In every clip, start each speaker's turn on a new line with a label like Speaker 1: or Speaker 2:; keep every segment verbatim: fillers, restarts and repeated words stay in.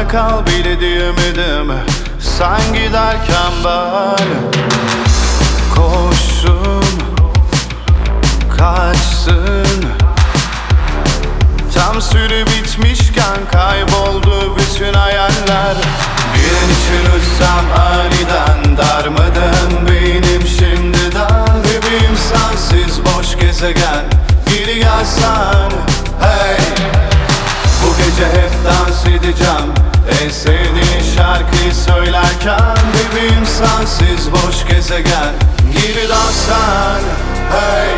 Speaker 1: kal bildiğimdim. Sen giderken ben koşsun, kaçsın. Tam süre bitmişken kayboldu bütün hayaller. Bir an için uçsam aniden darmadım beynim şimdiden. Bebeğim sensiz boş gezegen, geri gelsen hey. Bu gece hep dans edeceğim en sevdiğin şarkıyı söylerken. Bebeğim sensiz boş gezegen, geri dönsen hey.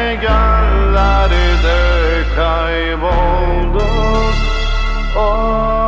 Speaker 1: Gezegenlerde kaybolduk. Oh.